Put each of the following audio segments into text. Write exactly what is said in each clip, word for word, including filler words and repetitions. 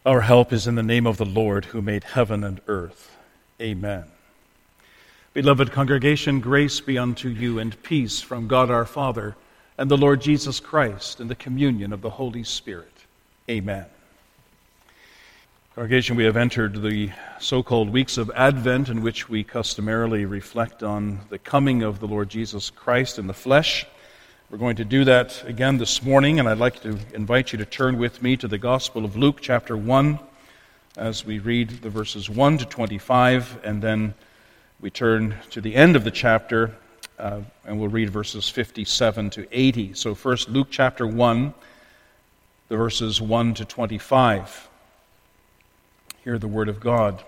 Our help is in the name of the Lord who made heaven and earth. Amen. Beloved congregation, grace be unto you and peace from God our Father and the Lord Jesus Christ and the communion of the Holy Spirit. Amen. Congregation, we have entered the so-called weeks of Advent, in which we customarily reflect on the coming of the Lord Jesus Christ in the flesh. We're going to do that again this morning, and I'd like to invite you to turn with me to the Gospel of Luke, chapter one, as we read the verses one to twenty-five, and then we turn to the end of the chapter, uh, and we'll read verses fifty-seven to eighty. So first, Luke chapter one, the verses one to twenty-five. Hear the word of God.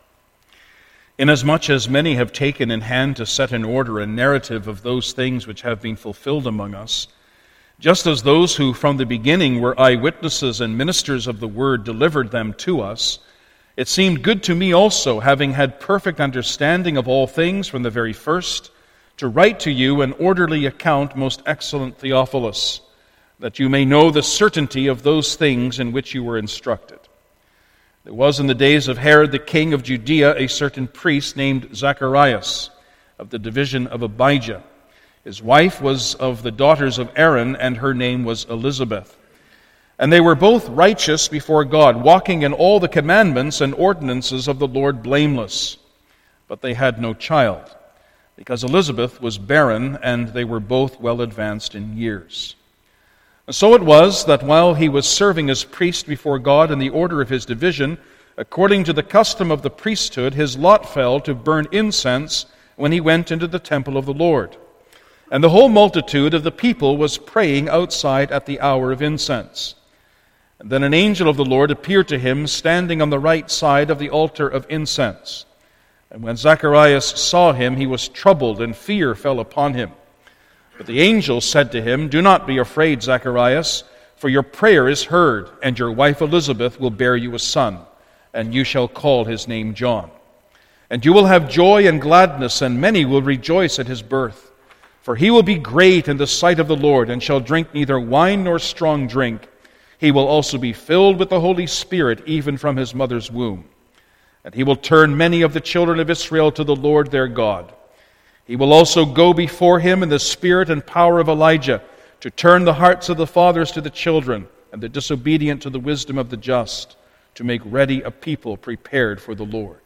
Inasmuch as many have taken in hand to set in order a narrative of those things which have been fulfilled among us, just as those who from the beginning were eyewitnesses and ministers of the word delivered them to us, it seemed good to me also, having had perfect understanding of all things from the very first, to write to you an orderly account, most excellent Theophilus, that you may know the certainty of those things in which you were instructed. There was in the days of Herod the king of Judea a certain priest named Zacharias, of the division of Abijah. His wife was of the daughters of Aaron, and her name was Elizabeth. And they were both righteous before God, walking in all the commandments and ordinances of the Lord blameless. But they had no child, because Elizabeth was barren, and they were both well advanced in years. And so it was that while he was serving as priest before God in the order of his division, according to the custom of the priesthood, his lot fell to burn incense when he went into the temple of the Lord. And the whole multitude of the people was praying outside at the hour of incense. And then an angel of the Lord appeared to him, standing on the right side of the altar of incense. And when Zacharias saw him, he was troubled, and fear fell upon him. But the angel said to him, "Do not be afraid, Zacharias, for your prayer is heard, and your wife Elizabeth will bear you a son, and you shall call his name John. And you will have joy and gladness, and many will rejoice at his birth. For he will be great in the sight of the Lord, and shall drink neither wine nor strong drink. He will also be filled with the Holy Spirit, even from his mother's womb. And he will turn many of the children of Israel to the Lord their God. He will also go before him in the spirit and power of Elijah, to turn the hearts of the fathers to the children, and the disobedient to the wisdom of the just, to make ready a people prepared for the Lord."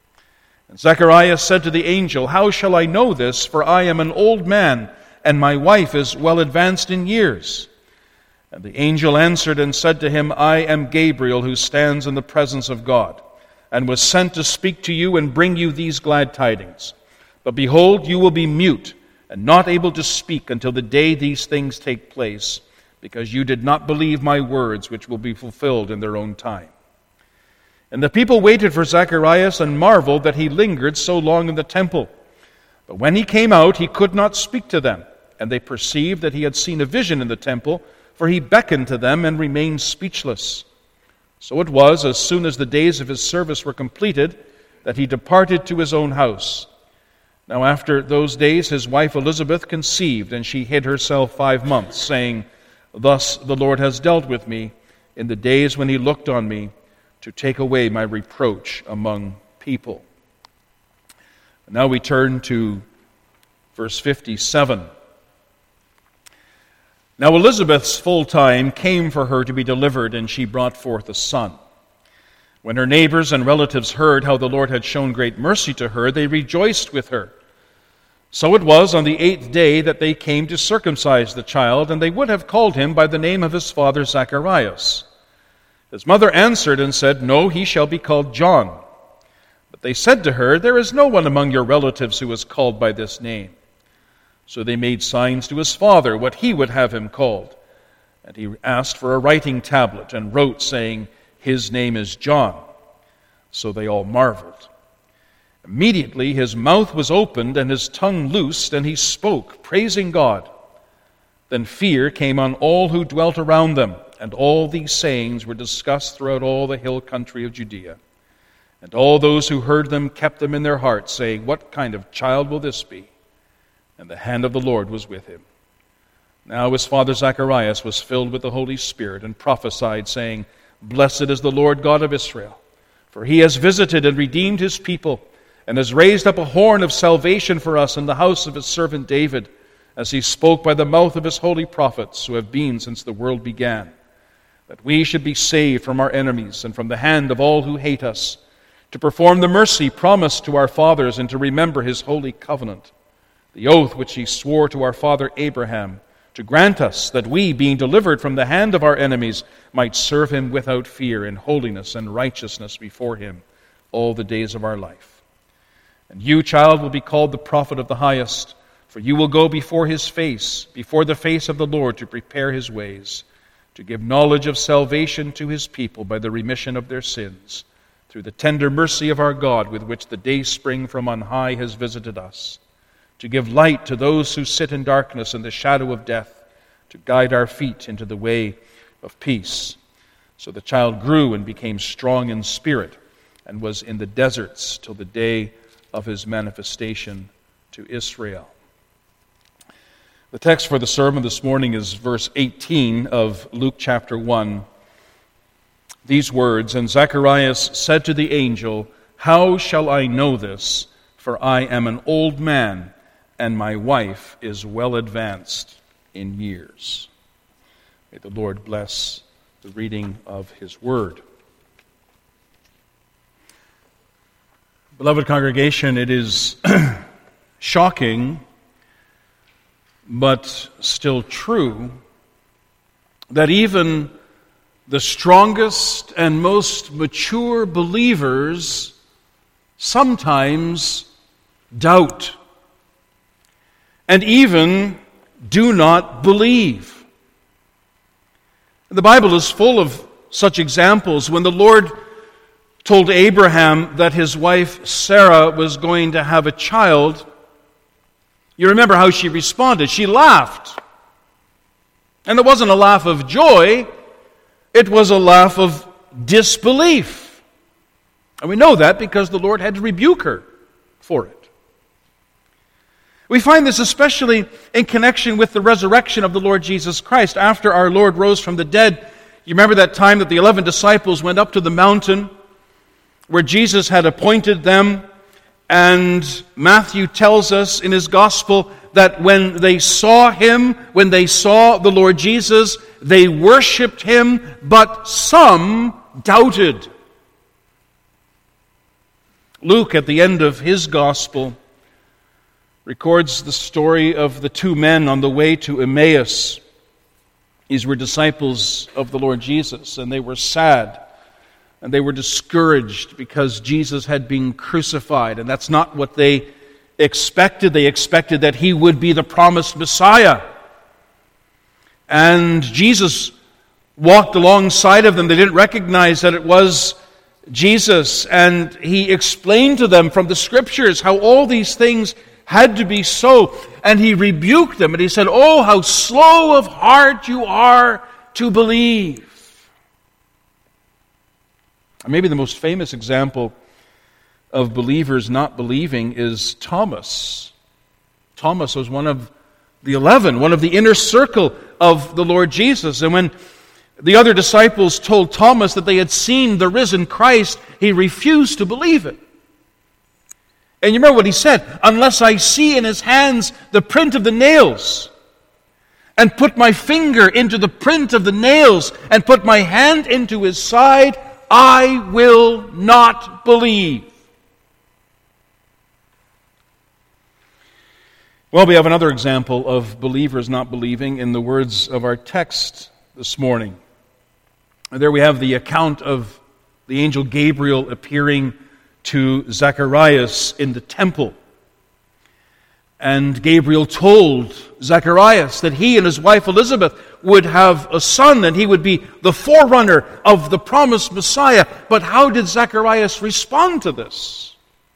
And Zacharias said to the angel, "How shall I know this? For I am an old man, and my wife is well advanced in years." And the angel answered and said to him, "I am Gabriel, who stands in the presence of God, and was sent to speak to you and bring you these glad tidings. But behold, you will be mute and not able to speak until the day these things take place, because you did not believe my words, which will be fulfilled in their own time." And the people waited for Zacharias and marveled that he lingered so long in the temple. But when he came out, he could not speak to them, and they perceived that he had seen a vision in the temple, for he beckoned to them and remained speechless. So it was, as soon as the days of his service were completed, that he departed to his own house. Now after those days his wife Elizabeth conceived, and she hid herself five months, saying, "Thus the Lord has dealt with me in the days when he looked on me to take away my reproach among people." And now we turn to verse fifty-seven. "Now Elizabeth's full time came for her to be delivered, and she brought forth a son. When her neighbors and relatives heard how the Lord had shown great mercy to her, they rejoiced with her. So it was on the eighth day that they came to circumcise the child, and they would have called him by the name of his father Zacharias. His mother answered and said, 'No, he shall be called John.' But they said to her, 'There is no one among your relatives who is called by this name.' So they made signs to his father what he would have him called. And he asked for a writing tablet and wrote, saying, 'His name is John.' So they all marveled. Immediately his mouth was opened and his tongue loosed, and he spoke, praising God. Then fear came on all who dwelt around them, and all these sayings were discussed throughout all the hill country of Judea. And all those who heard them kept them in their hearts, saying, 'What kind of child will this be?' And the hand of the Lord was with him. Now his father Zacharias was filled with the Holy Spirit and prophesied, saying, Blessed is the Lord God of Israel, for he has visited and redeemed his people, and has raised up a horn of salvation for us in the house of his servant David, as he spoke by the mouth of his holy prophets, who have been since the world began, that we should be saved from our enemies and from the hand of all who hate us, to perform the mercy promised to our fathers, and to remember his holy covenant, the oath which he swore to our father Abraham, to grant us that we, being delivered from the hand of our enemies, might serve him without fear in holiness and righteousness before him all the days of our life. And you, child, will be called the prophet of the highest, for you will go before his face, before the face of the Lord, to prepare his ways, to give knowledge of salvation to his people by the remission of their sins, through the tender mercy of our God, with which the day spring from on high has visited us, to give light to those who sit in darkness and the shadow of death, to guide our feet into the way of peace. So the child grew and became strong in spirit, and was in the deserts till the day of his manifestation to Israel. The text for the sermon this morning is verse eighteen of Luke chapter one. These words, "And Zacharias said to the angel, 'How shall I know this? For I am an old man, and my wife is well advanced in years.'" May the Lord bless the reading of his word. Beloved congregation, it is shocking, but still true, that even the strongest and most mature believers sometimes doubt, and even do not believe. The Bible is full of such examples. When the Lord told Abraham that his wife Sarah was going to have a child, you remember how she responded. She laughed. And it wasn't a laugh of joy, it was a laugh of disbelief. And we know that because the Lord had to rebuke her for it. We find this especially in connection with the resurrection of the Lord Jesus Christ. After our Lord rose from the dead, you remember that time that the eleven disciples went up to the mountain where Jesus had appointed them, and Matthew tells us in his gospel that when they saw him, when they saw the Lord Jesus, they worshipped him, but some doubted. Luke, at the end of his gospel, records the story of the two men on the way to Emmaus. These were disciples of the Lord Jesus, and they were sad, and they were discouraged because Jesus had been crucified, and that's not what they expected. They expected that he would be the promised Messiah. And Jesus walked alongside of them. They didn't recognize that it was Jesus, and he explained to them from the Scriptures how all these things had to be so, and he rebuked them, and he said, "Oh, how slow of heart you are to believe." Maybe the most famous example of believers not believing is Thomas. Thomas was one of the eleven, one of the inner circle of the Lord Jesus. And when the other disciples told Thomas that they had seen the risen Christ, he refused to believe it. And you remember what he said? "Unless I see in his hands the print of the nails, and put my finger into the print of the nails, and put my hand into his side, I will not believe." Well, we have another example of believers not believing in the words of our text this morning. There we have the account of the angel Gabriel appearing to Zacharias in the temple. And Gabriel told Zacharias that he and his wife Elizabeth would have a son, and he would be the forerunner of the promised Messiah. But how did Zacharias respond to this?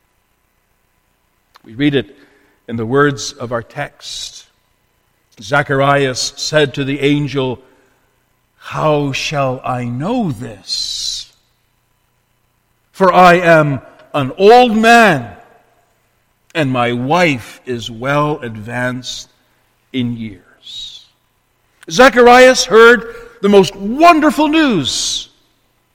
We read it in the words of our text. Zacharias said to the angel, "How shall I know this? For I am an old man, and my wife is well advanced in years." Zacharias heard the most wonderful news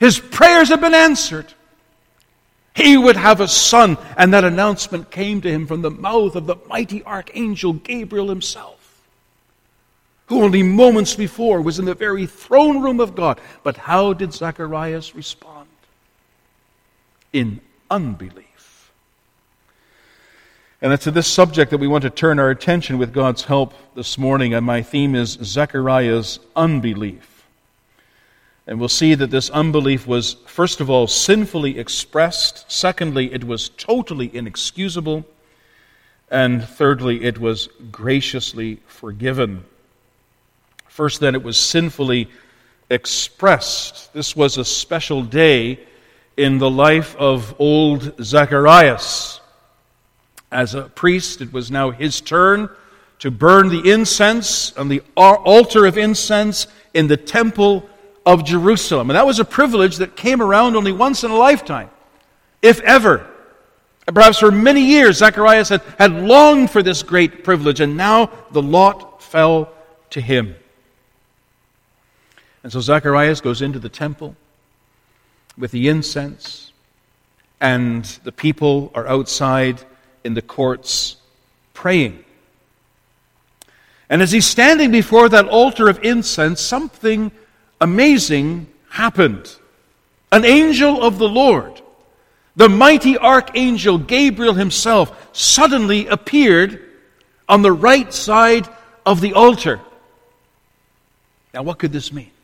His prayers have been answered. He would have a son, and that announcement came to him from the mouth of the mighty archangel Gabriel himself, who only moments before was in the very throne room of God. But how did Zacharias respond? In unbelief. And it's to this subject that we want to turn our attention with God's help this morning, and my theme is Zechariah's unbelief. And we'll see that this unbelief was, first of all, sinfully expressed. Secondly, it was totally inexcusable. And thirdly, it was graciously forgiven. First, then, it was sinfully expressed. This was a special day in the life of old Zacharias. As a priest, it was now his turn to burn the incense on the altar of incense in the temple of Jerusalem. And that was a privilege that came around only once in a lifetime, if ever. And perhaps for many years, Zacharias had, had longed for this great privilege, and now the lot fell to him. And so Zacharias goes into the temple with the incense, and the people are outside in the courts praying. And as he's standing before that altar of incense, something amazing happened. An angel of the Lord, the mighty archangel Gabriel himself, suddenly appeared on the right side of the altar. Now, what could this mean?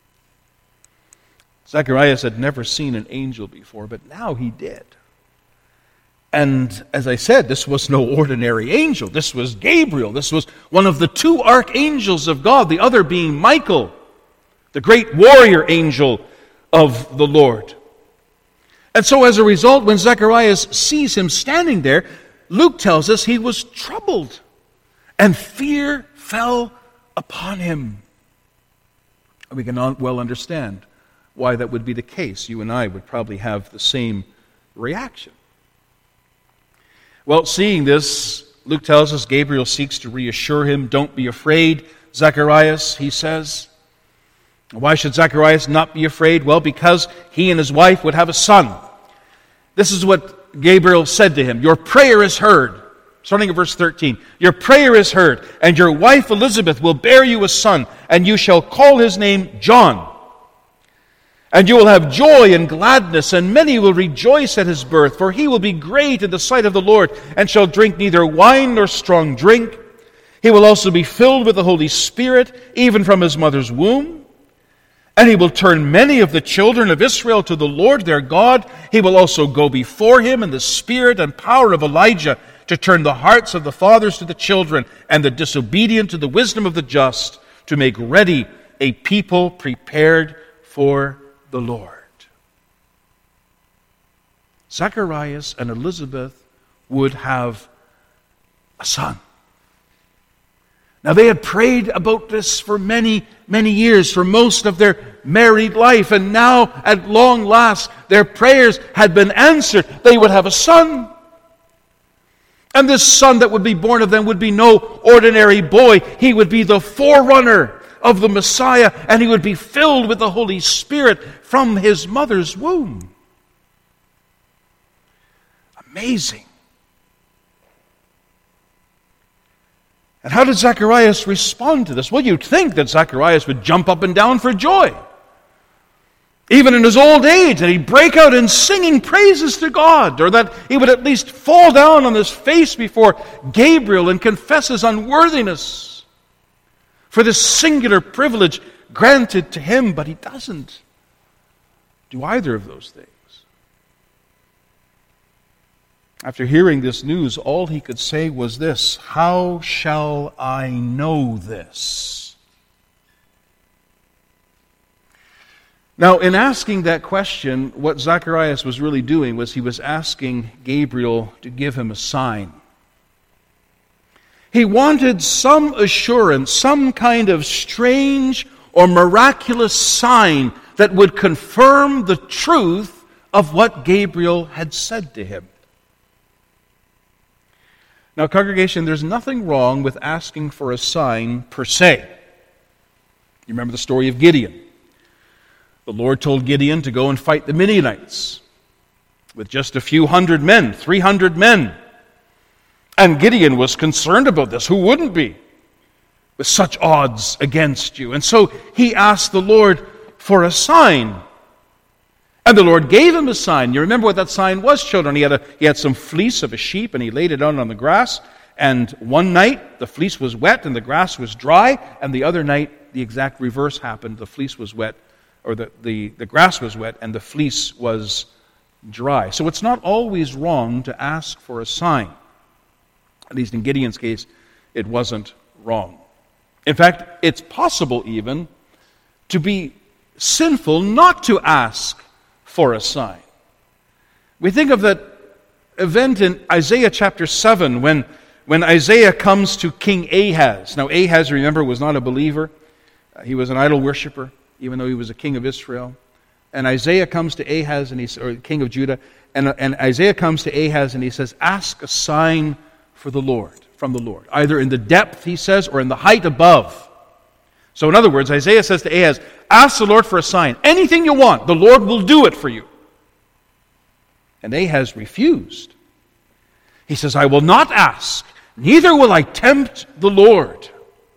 Zacharias had never seen an angel before, but now he did. And as I said, this was no ordinary angel. This was Gabriel. This was one of the two archangels of God, the other being Michael, the great warrior angel of the Lord. And so as a result, when Zacharias sees him standing there, Luke tells us he was troubled, and fear fell upon him. We can well understand why that would be the case. You and I would probably have the same reaction. Well, seeing this, Luke tells us Gabriel seeks to reassure him. Don't be afraid, Zacharias, he says. Why should Zacharias not be afraid? Well, because he and his wife would have a son. This is what Gabriel said to him. Your prayer is heard. Starting at verse thirteen. Your prayer is heard, and your wife Elizabeth will bear you a son, and you shall call his name John. And you will have joy and gladness, and many will rejoice at his birth, for he will be great in the sight of the Lord, and shall drink neither wine nor strong drink. He will also be filled with the Holy Spirit, even from his mother's womb. And he will turn many of the children of Israel to the Lord their God. He will also go before him in the spirit and power of Elijah, to turn the hearts of the fathers to the children, and the disobedient to the wisdom of the just, to make ready a people prepared for the Lord. Zacharias and Elizabeth would have a son. Now, they had prayed about this for many, many years, for most of their married life, and now, at long last, their prayers had been answered. They would have a son. And this son that would be born of them would be no ordinary boy. He would be the forerunner of the Messiah, and he would be filled with the Holy Spirit from his mother's womb. Amazing. And how did Zacharias respond to this? Well, you'd think that Zacharias would jump up and down for joy. Even in his old age, that he'd break out in singing praises to God, or that he would at least fall down on his face before Gabriel and confess his unworthiness for this singular privilege granted to him, but he doesn't do either of those things. After hearing this news, all he could say was this: how shall I know this? Now, in asking that question, what Zacharias was really doing was he was asking Gabriel to give him a sign. He wanted some assurance, some kind of strange or miraculous sign that would confirm the truth of what Gabriel had said to him. Now, congregation, there's nothing wrong with asking for a sign per se. You remember the story of Gideon. The Lord told Gideon to go and fight the Midianites with just a few hundred men, three hundred men. And Gideon was concerned about this. Who wouldn't be with such odds against you? And so he asked the Lord for a sign. And the Lord gave him a sign. You remember what that sign was, children? He had, a, he had some fleece of a sheep, and he laid it out on the grass. And one night, the fleece was wet and the grass was dry. And the other night, the exact reverse happened. The fleece was wet, or the, the, the grass was wet, and the fleece was dry. So it's not always wrong to ask for a sign. At least in Gideon's case, it wasn't wrong. In fact, it's possible even to be sinful not to ask for a sign. We think of that event in Isaiah chapter seven when, when Isaiah comes to King Ahaz. Now Ahaz, remember, was not a believer. Uh, he was an idol worshiper, even though he was a king of Israel. And Isaiah comes to Ahaz, and he's, or king of Judah, and, and Isaiah comes to Ahaz and he says, ask a sign for the Lord, from the Lord. Either in the depth, he says, or in the height above. So in other words, Isaiah says to Ahaz, ask the Lord for a sign. Anything you want, the Lord will do it for you. And Ahaz refused. He says, I will not ask, neither will I tempt the Lord.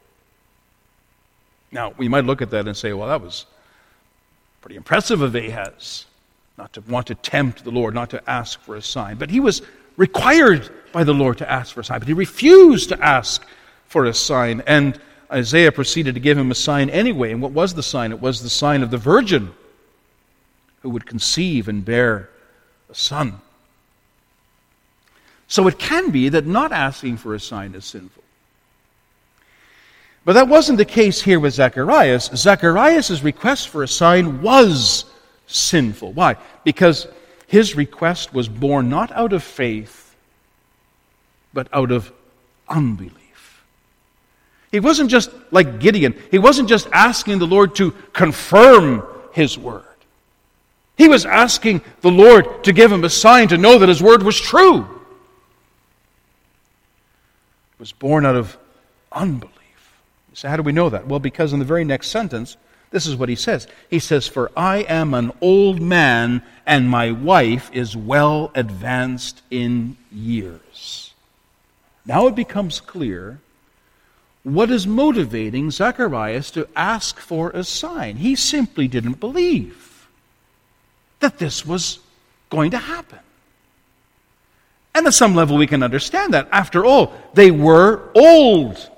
Now, we might look at that and say, well, that was pretty impressive of Ahaz, not to want to tempt the Lord, not to ask for a sign. But he was required by the Lord to ask for a sign, but he refused to ask for a sign. And Isaiah proceeded to give him a sign anyway. And what was the sign? It was the sign of the virgin who would conceive and bear a son. So it can be that not asking for a sign is sinful. But that wasn't the case here with Zacharias. Zacharias' request for a sign was sinful. Why? Because his request was born not out of faith, but out of unbelief. He wasn't just like Gideon. He wasn't just asking the Lord to confirm his word. He was asking the Lord to give him a sign to know that his word was true. It was born out of unbelief. So how do we know that? Well, because in the very next sentence, this is what he says. He says, for I am an old man, and my wife is well advanced in years. Now it becomes clear what is motivating Zacharias to ask for a sign. He simply didn't believe that this was going to happen. And at some level we can understand that. After all, they were old.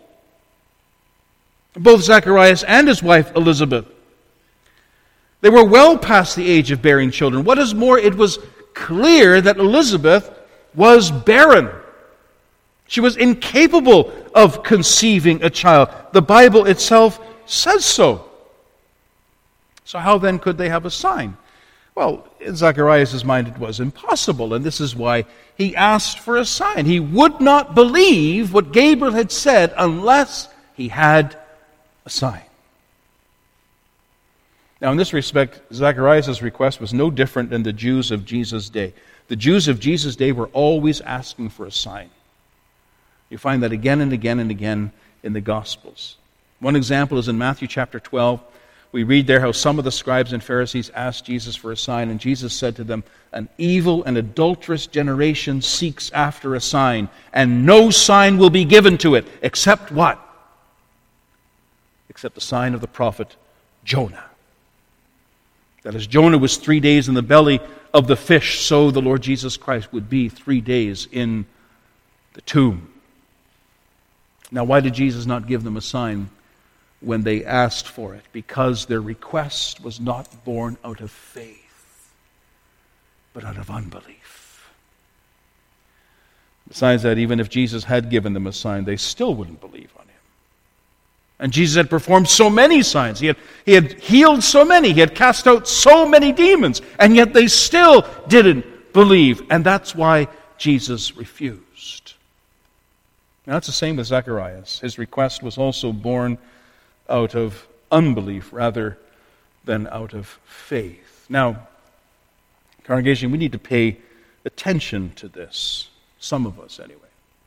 Both Zacharias and his wife Elizabeth. They were well past the age of bearing children. What is more, it was clear that Elizabeth was barren. She was incapable of conceiving a child. The Bible itself says so. So how then could they have a sign? Well, in Zacharias' mind it was impossible, and this is why he asked for a sign. He would not believe what Gabriel had said unless he had a sign. Now, in this respect, Zacharias' request was no different than the Jews of Jesus' day. The Jews of Jesus' day were always asking for a sign. You find that again and again and again in the Gospels. One example is in Matthew chapter twelve. We read there how some of the scribes and Pharisees asked Jesus for a sign, and Jesus said to them, an evil and adulterous generation seeks after a sign, and no sign will be given to it, except what? Except the sign of the prophet Jonah. That as Jonah was three days in the belly of the fish, so the Lord Jesus Christ would be three days in the tomb. Now, why did Jesus not give them a sign when they asked for it? Because their request was not born out of faith, but out of unbelief. Besides that, even if Jesus had given them a sign, they still wouldn't believe on him. And Jesus had performed so many signs. He had, he had healed so many. He had cast out so many demons. And yet they still didn't believe. And that's why Jesus refused. Now, that's the same with Zacharias. His request was also born out of unbelief rather than out of faith. Now, congregation, we need to pay attention to this. Some of us, anyway.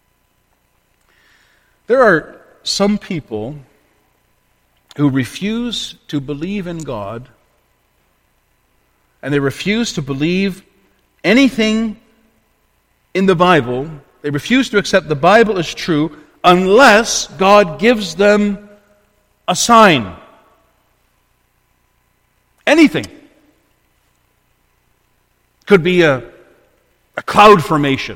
There are some people who refuse to believe in God and they refuse to believe anything in the Bible. They refuse to accept the Bible as true unless God gives them a sign. Anything. Could be a, a cloud formation.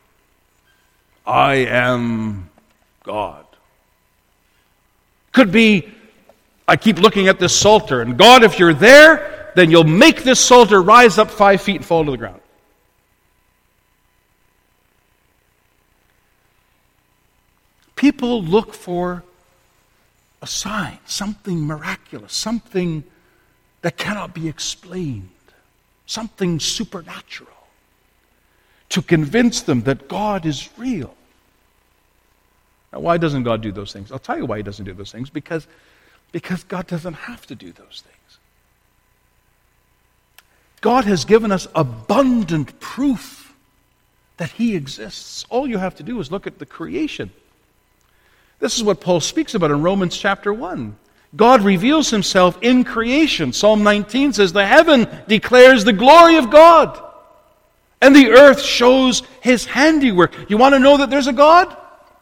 I am God. Could be, I keep looking at this Psalter, and God, if you're there, then you'll make this Psalter rise up five feet and fall to the ground. People look for a sign, something miraculous, something that cannot be explained, something supernatural, to convince them that God is real. Now, why doesn't God do those things? I'll tell you why he doesn't do those things. Because, because God doesn't have to do those things. God has given us abundant proof that he exists. All you have to do is look at the creation. This is what Paul speaks about in Romans chapter one. God reveals himself in creation. Psalm nineteen says, the heaven declares the glory of God, and the earth shows his handiwork. You want to know that there's a God?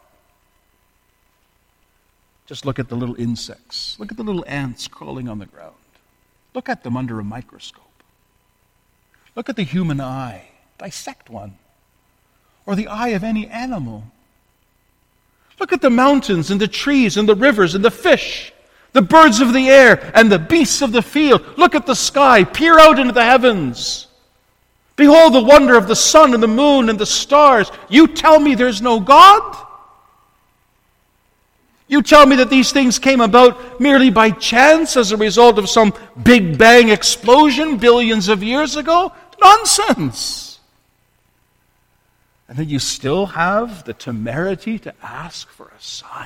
Just look at the little insects. Look at the little ants crawling on the ground. Look at them under a microscope. Look at the human eye. Dissect one. Or the eye of any animal. Look at the mountains and the trees and the rivers and the fish, the birds of the air and the beasts of the field. Look at the sky. Peer out into the heavens. Behold the wonder of the sun and the moon and the stars. You tell me there's no God? You tell me that these things came about merely by chance as a result of some Big Bang explosion billions of years ago? Nonsense! And then you still have the temerity to ask for a sign.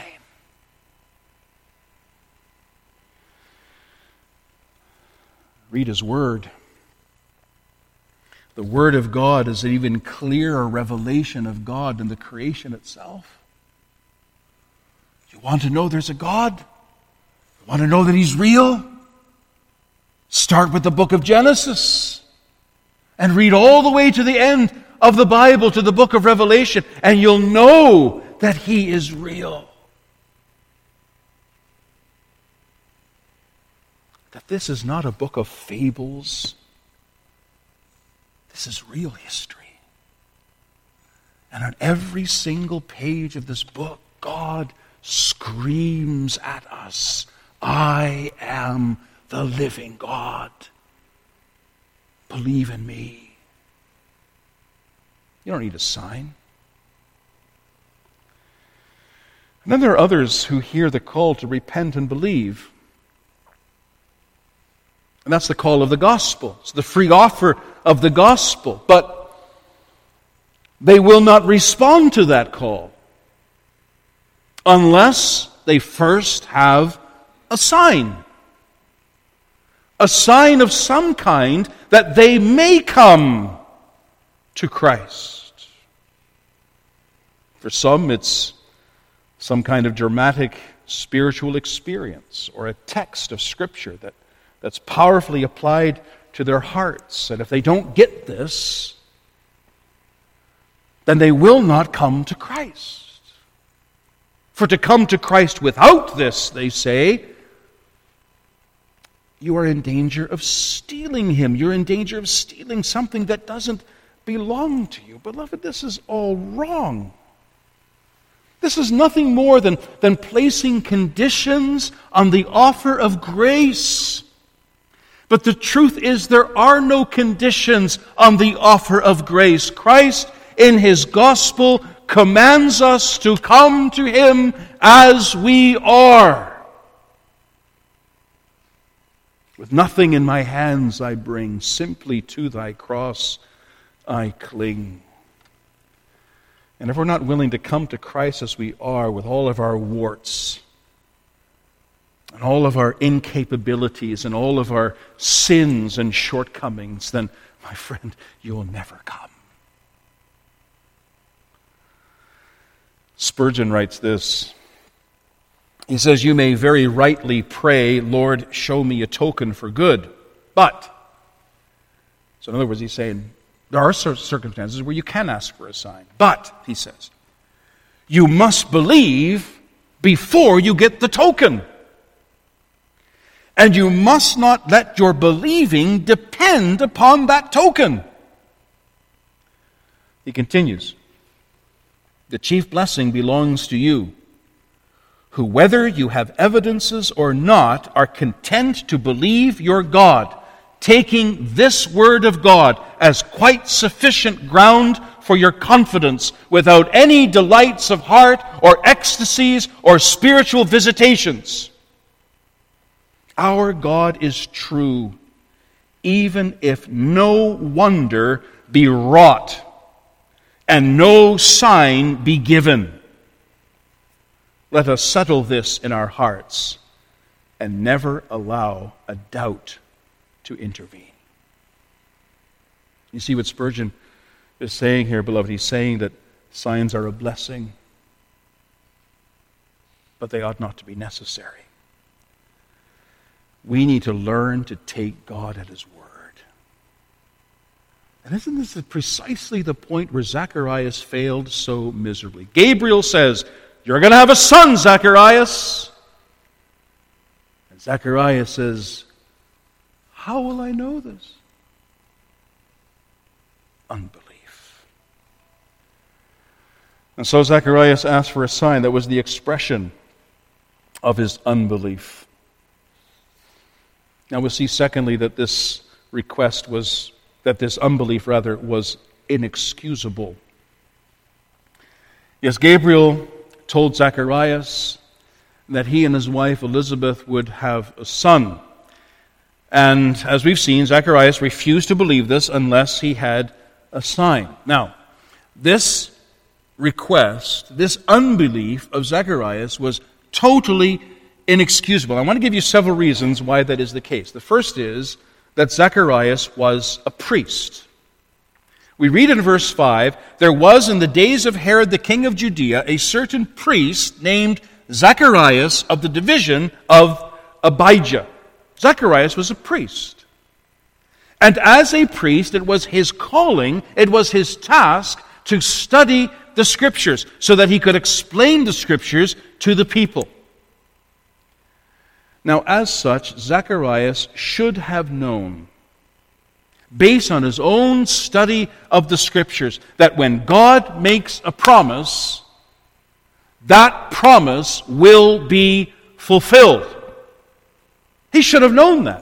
Read his word. The word of God is an even clearer revelation of God than the creation itself. You want to know there's a God? You want to know that he's real? Start with the book of Genesis and read all the way to the end of the Bible, to the book of Revelation, and you'll know that he is real. That this is not a book of fables. This is real history. And on every single page of this book, God screams at us, I am the living God. Believe in me. You don't need a sign. And then there are others who hear the call to repent and believe. And that's the call of the gospel. It's the free offer of the gospel. But they will not respond to that call unless they first have a sign. A sign of some kind that they may come to Christ. For some, it's some kind of dramatic spiritual experience or a text of Scripture that, that's powerfully applied to their hearts. And if they don't get this, then they will not come to Christ. For to come to Christ without this, they say, you are in danger of stealing him. You're in danger of stealing something that doesn't belong to you. Beloved, this is all wrong. This is nothing more than, than placing conditions on the offer of grace. But the truth is there are no conditions on the offer of grace. Christ, in his gospel, commands us to come to him as we are. With nothing in my hands I bring, simply to thy cross I cling. And if we're not willing to come to Christ as we are, with all of our warts, and all of our incapabilities, and all of our sins and shortcomings, then, my friend, you will never come. Spurgeon writes this. He says, you may very rightly pray, Lord, show me a token for good. But So in other words, he's saying, there are circumstances where you can ask for a sign. But, he says, you must believe before you get the token. And you must not let your believing depend upon that token. He continues, the chief blessing belongs to you, who, whether you have evidences or not, are content to believe your God, taking this word of God as quite sufficient ground for your confidence, without any delights of heart or ecstasies or spiritual visitations. Our God is true, even if no wonder be wrought and no sign be given. Let us settle this in our hearts and never allow a doubt to intervene. You see what Spurgeon is saying here, beloved? He's saying that signs are a blessing, but they ought not to be necessary. We need to learn to take God at His word. And isn't this precisely the point where Zacharias failed so miserably? Gabriel says, you're going to have a son, Zacharias. And Zacharias says, how will I know this? Unbelief. And so Zacharias asked for a sign. That was the expression of his unbelief. Now we'll see, secondly, that this request was, that this unbelief, rather, was inexcusable. Yes, Gabriel told Zacharias that he and his wife Elizabeth would have a son. And as we've seen, Zacharias refused to believe this unless he had a sign. Now, this request, this unbelief of Zacharias was totally inexcusable. I want to give you several reasons why that is the case. The first is that Zacharias was a priest. We read in verse five, there was in the days of Herod the king of Judea a certain priest named Zacharias of the division of Abijah. Zacharias was a priest. And as a priest, it was his calling, it was his task to study the Scriptures so that he could explain the Scriptures to the people. Now, as such, Zacharias should have known, based on his own study of the Scriptures, that when God makes a promise, that promise will be fulfilled. He should have known that.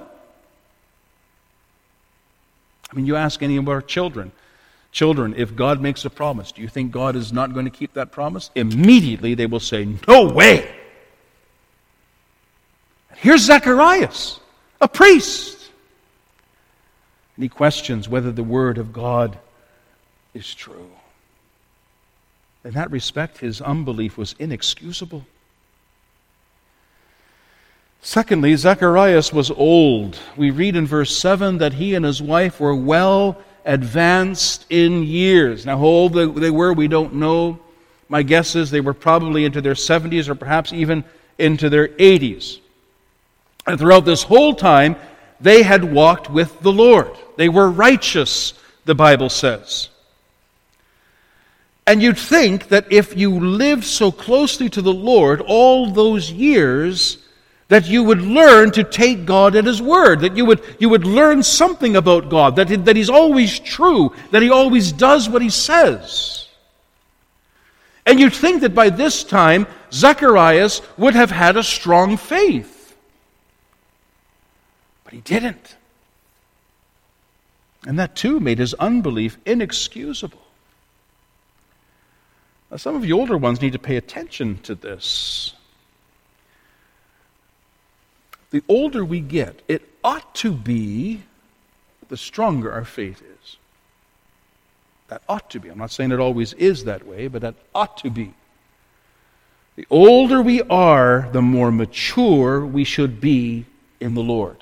I mean, you ask any of our children, children, if God makes a promise, do you think God is not going to keep that promise? Immediately they will say, no way. Here's Zacharias, a priest. And he questions whether the word of God is true. In that respect, his unbelief was inexcusable. Secondly, Zacharias was old. We read in verse seven that he and his wife were well advanced in years. Now, how old they were, we don't know. My guess is they were probably into their seventies or perhaps even into their eighties. And throughout this whole time, they had walked with the Lord. They were righteous, the Bible says. And you'd think that if you lived so closely to the Lord all those years, that you would learn to take God at His word, that you would, you would learn something about God, that, that He's always true, that He always does what He says. And you'd think that by this time, Zacharias would have had a strong faith. But he didn't. And that too made his unbelief inexcusable. Now, some of you older ones need to pay attention to this. The older we get, it ought to be the stronger our faith is. That ought to be. I'm not saying it always is that way, but that ought to be. The older we are, the more mature we should be in the Lord.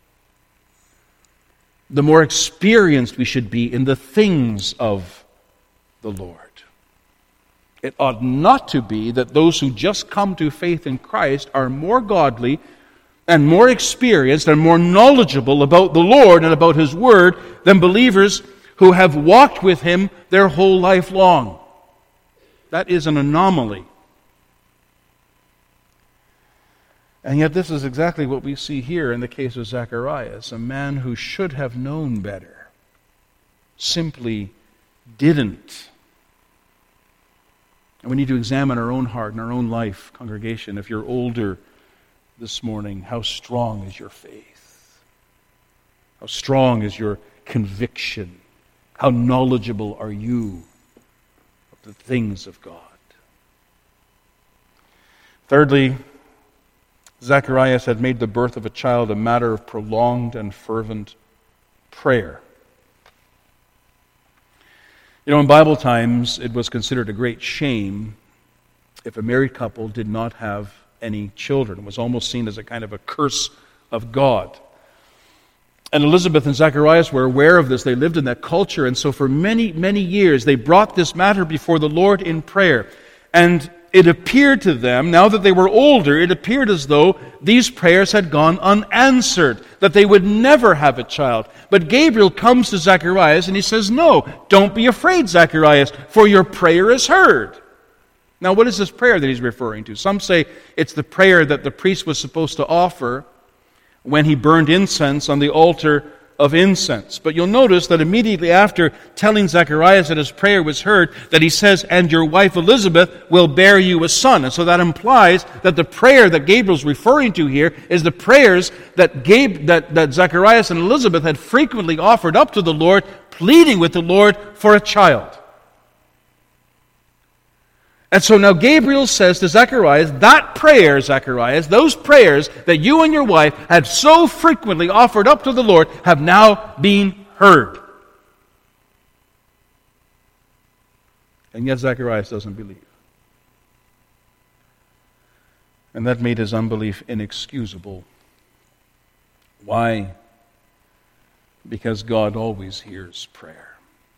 The more experienced we should be in the things of the Lord. It ought not to be that those who just come to faith in Christ are more godly and more experienced and more knowledgeable about the Lord and about His Word than believers who have walked with Him their whole life long. That is an anomaly. And yet this is exactly what we see here in the case of Zacharias, a man who should have known better, simply didn't. And we need to examine our own heart and our own life, congregation. If you're older this morning, how strong is your faith? How strong is your conviction? How knowledgeable are you of the things of God? Thirdly, Zacharias had made the birth of a child a matter of prolonged and fervent prayer. You know, in Bible times, it was considered a great shame if a married couple did not have any children. It was almost seen as a kind of a curse of God. And Elizabeth and Zacharias were aware of this. They lived in that culture, and so for many, many years, they brought this matter before the Lord in prayer. And it appeared to them, now that they were older, it appeared as though these prayers had gone unanswered, that they would never have a child. But Gabriel comes to Zacharias and he says, "No, don't be afraid, Zacharias, for your prayer is heard." Now, what is this prayer that he's referring to? Some say it's the prayer that the priest was supposed to offer when he burned incense on the altar of incense. But you'll notice that immediately after telling Zacharias that his prayer was heard, that he says, "And your wife Elizabeth will bear you a son." And so that implies that the prayer that Gabriel's referring to here is the prayers that, Gabe, that, that Zacharias and Elizabeth had frequently offered up to the Lord, pleading with the Lord for a child. And so now Gabriel says to Zacharias, that prayer, Zacharias, those prayers that you and your wife had so frequently offered up to the Lord have now been heard. And yet Zacharias doesn't believe. And that made his unbelief inexcusable. Why? Because God always hears prayer.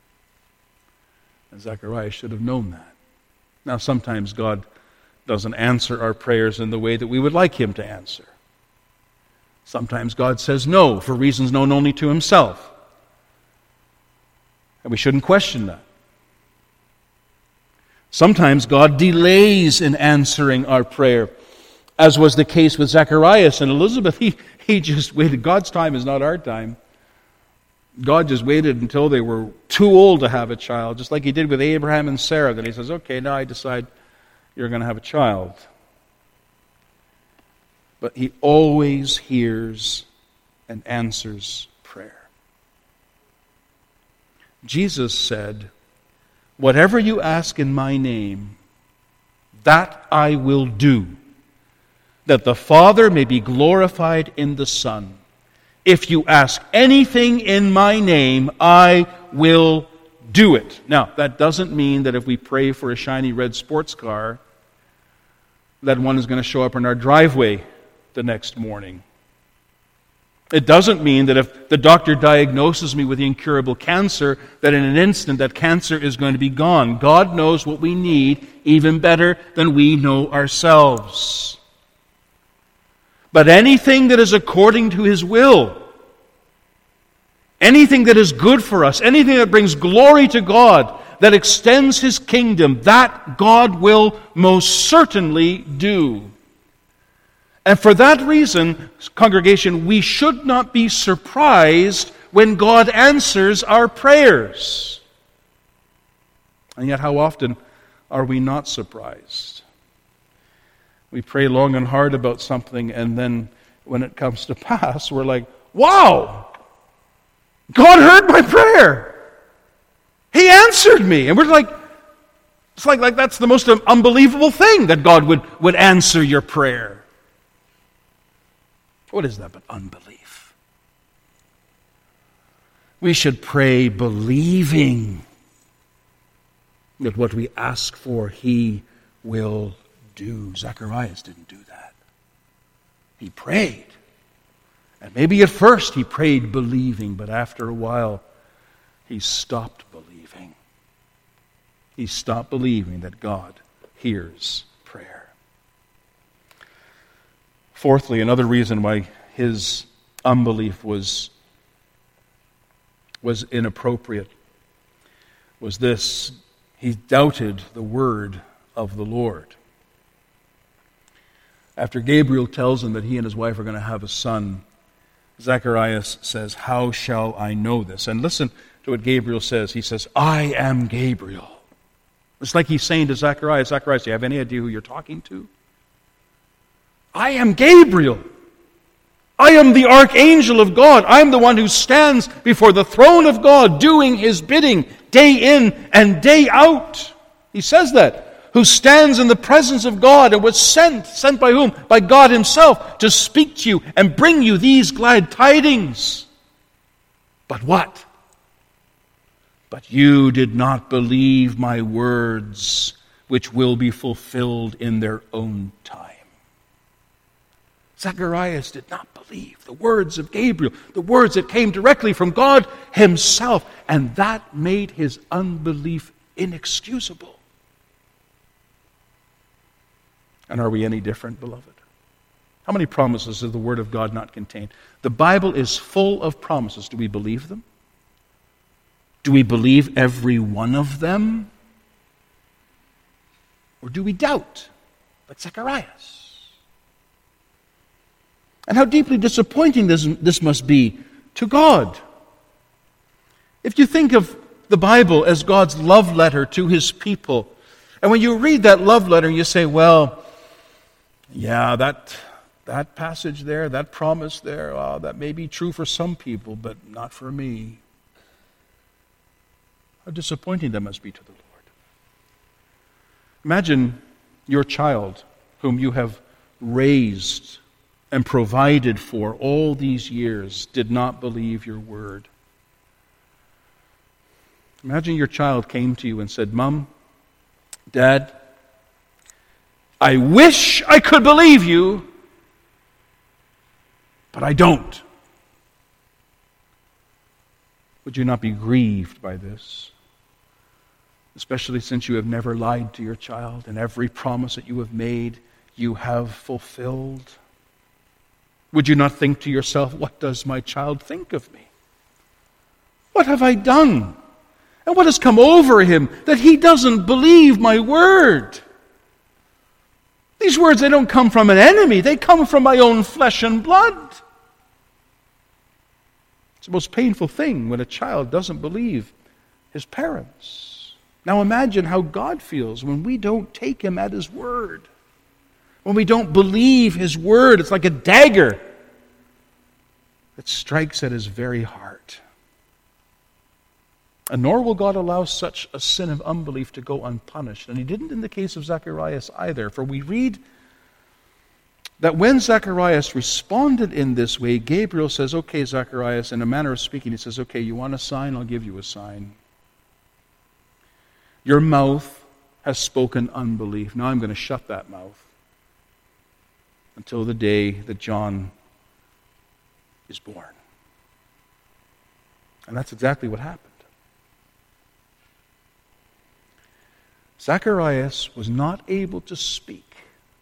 And Zacharias should have known that. Now, sometimes God doesn't answer our prayers in the way that we would like Him to answer. Sometimes God says no for reasons known only to Himself. And we shouldn't question that. Sometimes God delays in answering our prayer, as was the case with Zacharias and Elizabeth. He, he just waited. God's time is not our time. God just waited until they were too old to have a child, just like He did with Abraham and Sarah. Then He says, "Okay, now I decide you're going to have a child." But He always hears and answers prayer. Jesus said, "Whatever you ask in my name, that I will do, that the Father may be glorified in the Son. If you ask anything in my name, I will do it." Now, that doesn't mean that if we pray for a shiny red sports car, that one is going to show up in our driveway the next morning. It doesn't mean that if the doctor diagnoses me with incurable cancer, that in an instant that cancer is going to be gone. God knows what we need even better than we know ourselves. But anything that is according to His will, anything that is good for us, anything that brings glory to God, that extends His kingdom, that God will most certainly do. And for that reason, congregation, we should not be surprised when God answers our prayers. And yet, how often are we not surprised? We pray long and hard about something, and then when it comes to pass, we're like, wow, God heard my prayer. He answered me. And we're like, it's like, like that's the most unbelievable thing, that God would, would answer your prayer. What is that but unbelief? We should pray believing that what we ask for, He will do. Zacharias didn't do that. He prayed. And maybe at first he prayed believing, but after a while he stopped believing. He stopped believing that God hears prayer. Fourthly, another reason why his unbelief was, was inappropriate was this: he doubted the word of the Lord. After Gabriel tells him that he and his wife are going to have a son, Zacharias says, "How shall I know this?" And listen to what Gabriel says. He says, "I am Gabriel." It's like he's saying to Zacharias, "Zacharias, do you have any idea who you're talking to? I am Gabriel. I am the archangel of God. I am the one who stands before the throne of God doing his bidding day in and day out." He says that. Who stands in the presence of God and was sent. Sent by whom? By God himself to speak to you and bring you these glad tidings. But what? But you did not believe my words, which will be fulfilled in their own time. Zacharias did not believe the words of Gabriel, the words that came directly from God himself, and that made his unbelief inexcusable. And are we any different, beloved? How many promises does the Word of God not contain? The Bible is full of promises. Do we believe them? Do we believe every one of them? Or do we doubt, like Zacharias? And how deeply disappointing this, this must be to God. If you think of the Bible as God's love letter to his people, and when you read that love letter, you say, well, yeah, that that passage there, that promise there, oh, that may be true for some people, but not for me. How disappointing that must be to the Lord. Imagine your child whom you have raised and provided for all these years did not believe your word. Imagine your child came to you and said, "Mom, Dad, I wish I could believe you, but I don't." Would you not be grieved by this? Especially since you have never lied to your child, and every promise that you have made, you have fulfilled. Would you not think to yourself, what does my child think of me? What have I done? And what has come over him that he doesn't believe my word? These words, they don't come from an enemy. They come from my own flesh and blood. It's the most painful thing when a child doesn't believe his parents. Now imagine how God feels when we don't take him at his word. When we don't believe his word. It's like a dagger that strikes at his very heart. And nor will God allow such a sin of unbelief to go unpunished. And he didn't in the case of Zacharias either. For we read that when Zacharias responded in this way, Gabriel says, "Okay, Zacharias," in a manner of speaking, he says, "Okay, you want a sign? I'll give you a sign. Your mouth has spoken unbelief. Now I'm going to shut that mouth until the day that John is born." And that's exactly what happened. Zacharias was not able to speak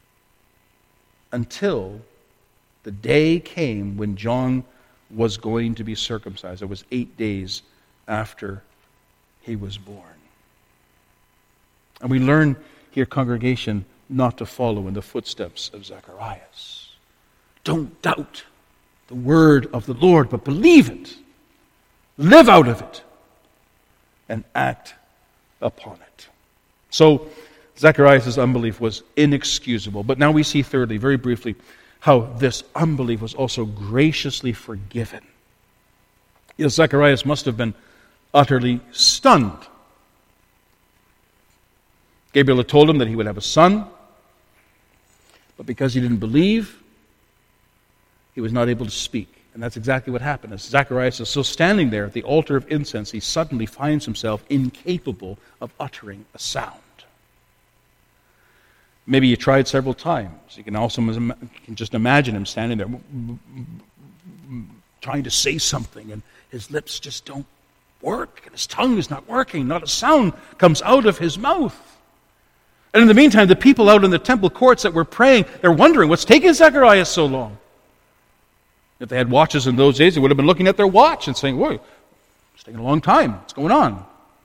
until the day came when John was going to be circumcised. It was eight days after he was born. And we learn here, congregation, not to follow in the footsteps of Zacharias. Don't doubt the word of the Lord, but believe it. Live out of it. And act upon it. So, Zacharias' unbelief was inexcusable. But now we see, thirdly, very briefly, how this unbelief was also graciously forgiven. Yes, Zacharias must have been utterly stunned. Gabriel had told him that he would have a son, but because he didn't believe, he was not able to speak. And that's exactly what happened. As Zacharias is still standing there at the altar of incense, he suddenly finds himself incapable of uttering a sound. Maybe you tried several times. You can also you can just imagine him standing there trying to say something, and his lips just don't work, and his tongue is not working. Not a sound comes out of his mouth. And in the meantime, the people out in the temple courts that were praying, they're wondering, what's taking Zacharias so long? If they had watches in those days, they would have been looking at their watch and saying, whoa, it's taking a long time. What's going on?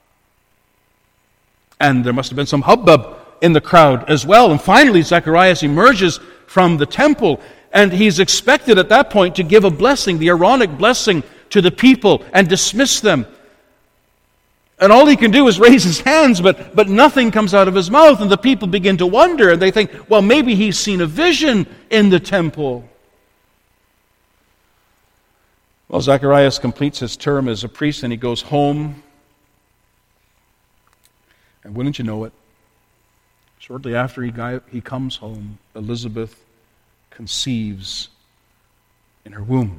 And there must have been some hubbub in the crowd as well. And finally, Zacharias emerges from the temple, and he's expected at that point to give a blessing, the Aaronic blessing, to the people and dismiss them. And all he can do is raise his hands, but, but nothing comes out of his mouth, and the people begin to wonder, and they think, well, maybe he's seen a vision in the temple. Well, Zacharias completes his term as a priest, and he goes home. And wouldn't you know it, shortly after he, got, he comes home, Elizabeth conceives in her womb.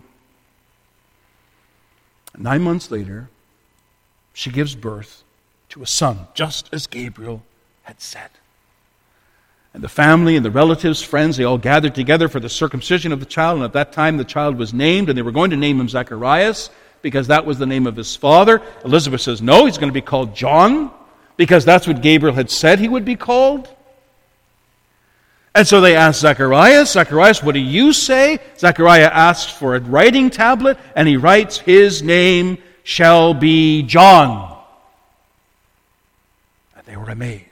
And nine months later, she gives birth to a son, just as Gabriel had said. And the family and the relatives, friends, they all gathered together for the circumcision of the child. And at that time, the child was named, and they were going to name him Zacharias because that was the name of his father. Elizabeth says, no, he's going to be called John because that's what Gabriel had said he would be called. And so they asked Zacharias, Zacharias, what do you say? Zachariah asks for a writing tablet, and he writes, his name shall be John. And they were amazed.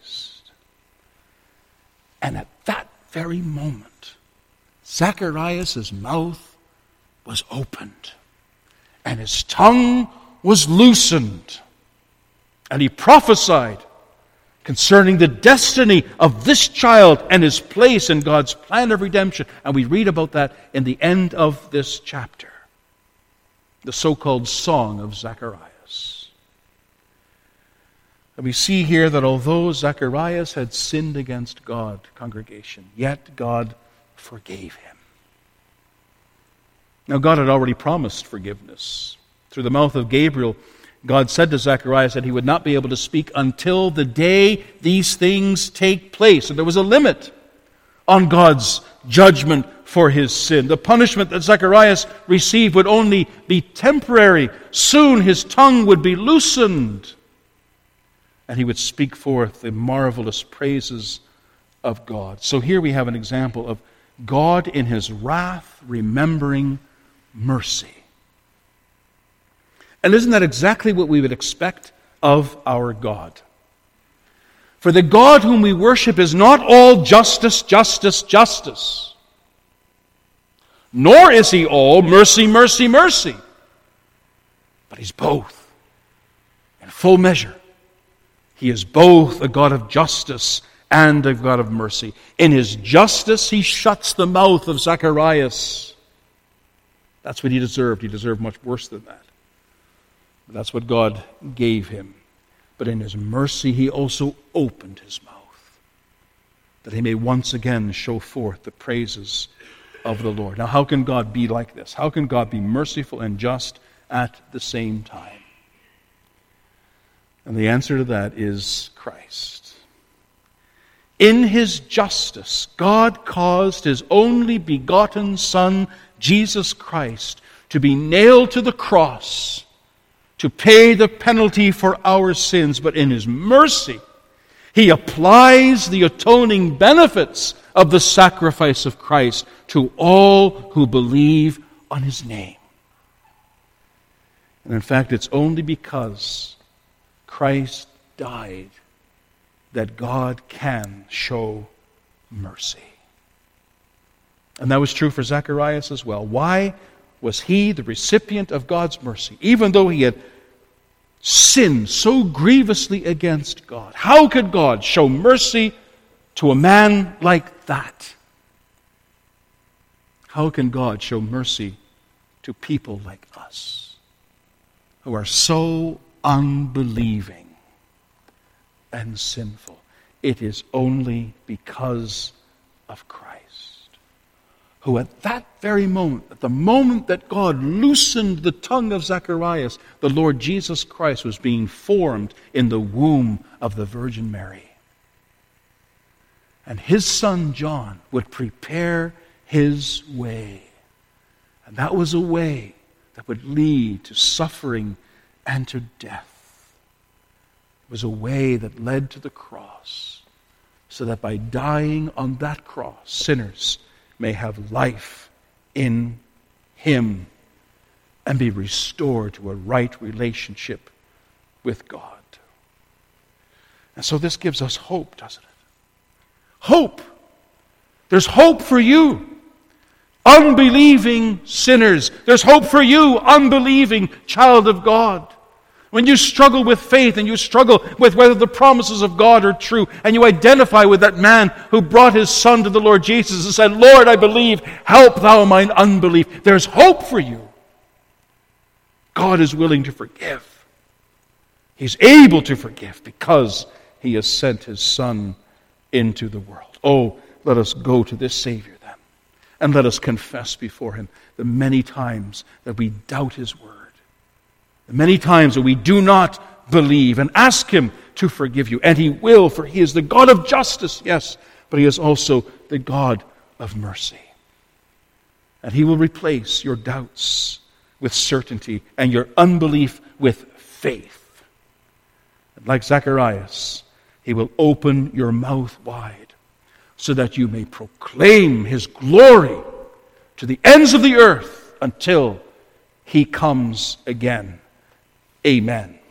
And at that very moment, Zacharias' mouth was opened, and his tongue was loosened, and he prophesied concerning the destiny of this child and his place in God's plan of redemption. And we read about that in the end of this chapter, the so-called Song of Zacharias. And we see here that although Zacharias had sinned against God, congregation, yet God forgave him. Now, God had already promised forgiveness. Through the mouth of Gabriel, God said to Zacharias that he would not be able to speak until the day these things take place. And there was a limit on God's judgment for his sin. The punishment that Zacharias received would only be temporary. Soon his tongue would be loosened, and he would speak forth the marvelous praises of God. So here we have an example of God in his wrath remembering mercy. And isn't that exactly what we would expect of our God? For the God whom we worship is not all justice, justice, justice. Nor is he all mercy, mercy, mercy. But he's both in full measure. He is both a God of justice and a God of mercy. In his justice, he shuts the mouth of Zacharias. That's what he deserved. He deserved much worse than that. But that's what God gave him. But in his mercy, he also opened his mouth, that he may once again show forth the praises of the Lord. Now, how can God be like this? How can God be merciful and just at the same time? And the answer to that is Christ. In his justice, God caused his only begotten Son, Jesus Christ, to be nailed to the cross to pay the penalty for our sins. But in his mercy, he applies the atoning benefits of the sacrifice of Christ to all who believe on his name. And in fact, it's only because Christ died that God can show mercy. And that was true for Zacharias as well. Why was he the recipient of God's mercy, even though he had sinned so grievously against God? How could God show mercy to a man like that? How can God show mercy to people like us, who are so unbelieving and sinful? It is only because of Christ, who at that very moment, at the moment that God loosened the tongue of Zacharias, the Lord Jesus Christ was being formed in the womb of the Virgin Mary. And his son John would prepare his way. And that was a way that would lead to suffering and to death. It was a way that led to the cross, so that by dying on that cross, sinners may have life in him and be restored to a right relationship with God. And so this gives us hope, doesn't it? Hope. There's hope for you, unbelieving sinners. There's hope for you, unbelieving child of God. When you struggle with faith and you struggle with whether the promises of God are true, and you identify with that man who brought his son to the Lord Jesus and said, Lord, I believe, help thou mine unbelief. There's hope for you. God is willing to forgive. He's able to forgive because he has sent his Son into the world. Oh, let us go to this Savior then, and let us confess before him the many times that we doubt his word, the many times that we do not believe, and ask him to forgive you. And he will, for he is the God of justice, yes, but he is also the God of mercy. And he will replace your doubts with certainty and your unbelief with faith. And like Zacharias, he will open your mouth wide so that you may proclaim his glory to the ends of the earth until he comes again. Amen.